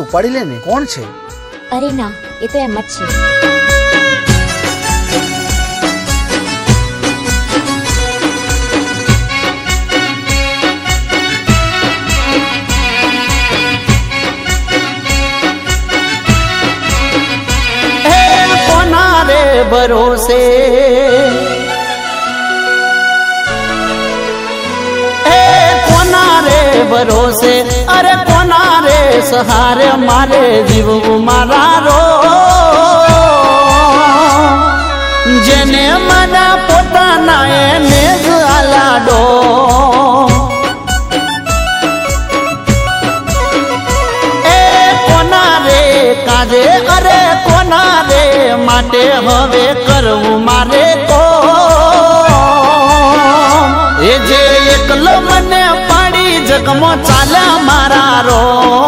ઉપાડી લે ને. કોણ છે? અરે ના, એ તો એમ જ છે. भरोसे कोना रे भरोसे, अरे कोना रे सहारे मारे जीव मारा रो. जेने मना पोताना एने ज आलाडो. कोना रे काजे, अरे कोना रे माटे हवे करवू मारे तो. ए जे एकलो मने पाड़ी जगमो चाला मारा रो.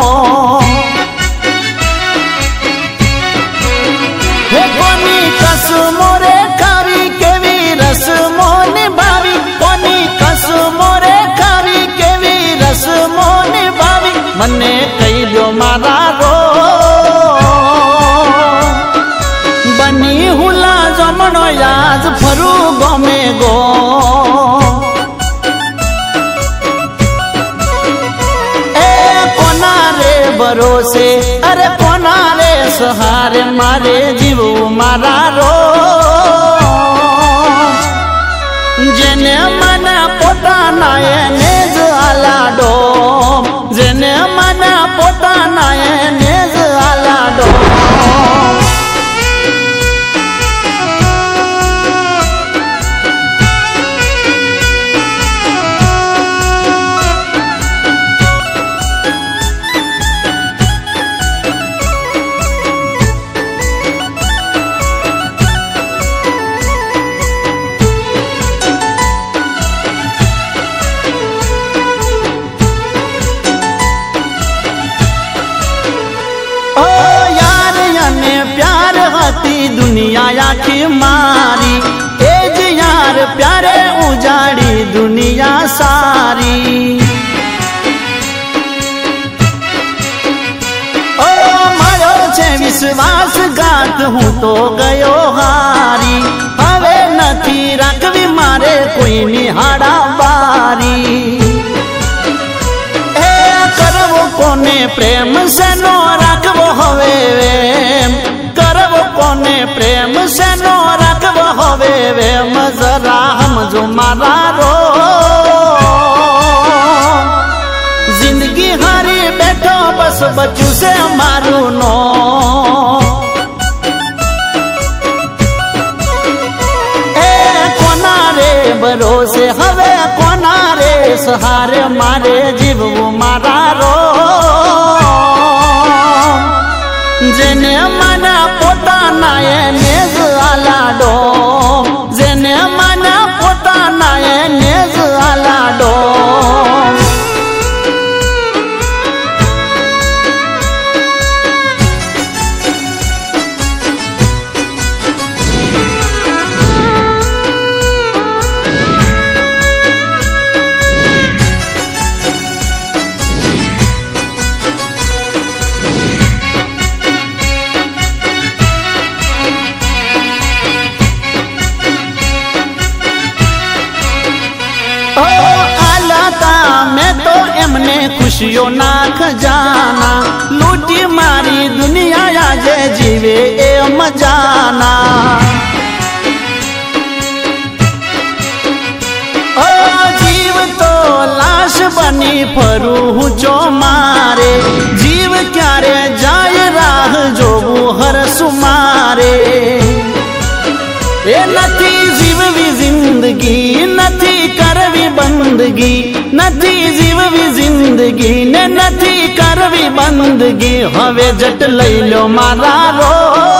हे कोनी कसमो रे खावी केवी रसमो निभावी. कोनी कसमो रे खावी केवी रसमो निभावी. मने कही दो मारा रो. बनी हुला जमनो याज फरू गमे गो. ए कोना रे भरोसे, अरे कोना रे सहारे मारे जीव मारा रो. जेने मना पोताना एने ज आलाडो. जेने मना पोताना एने ज आलाडो. दुनिया आखी मारी एज यार प्यारे उजाड़ी दुनिया सारी. ओ मारो छे विश्वासघात हूँ तो गयो हारी. हवे नथी राखवी मारे कोई निहाड़ा बारी. ए करवो कोने प्रेम से नो राखवो हवे. कोने प्रेम से नो रखबो हवे वे मजरा हम जो मारा रो. जिंदगी हारी बैठो बस बच्चू से मारू नो. ए कोना रे भरोसे हवे कोना रे सहारे मारे जीव मारा रो. जेने मना पोताना एने ज आलाडो. जेने मना पोताना एने ज आलाडो. खुशियों ना खजाना लूटी मारी दुनिया आजे जीवे ए मजाना. ओ जीव तो लाश बनी फरू जो मारे. जीव क्यारे जाय राह जो हर सुमारे. ए नथी जीववी जिंदगी नथी करवी बंदगी. नथी जीववी जिंदगी ने नथी करवी बंदगी. हवे जट लई लो मारा रो.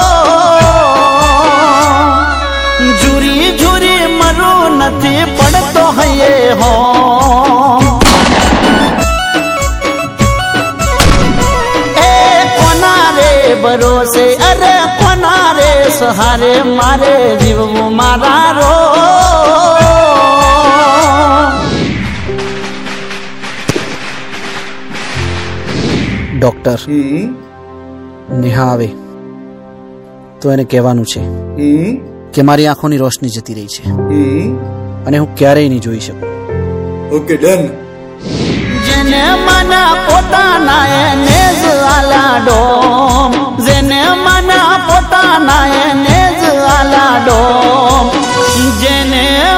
झूरी झूरी मरो नथी पड़तो है ये हो. ए कोना रे भरोसे, अरे कोना रे सहारे मारे जीव मारा रो. डॉक्टर નેહા આવે તો એને કહેવાનું છે કે મારી આંખોની રોશની જતી રહી છે અને હું ક્યારેય નહીં જોઈ શકું. Okay done. જેને માના પોતાના એને જ આલાડો, જેને માના પોતાના એને જ આલાડો, જેને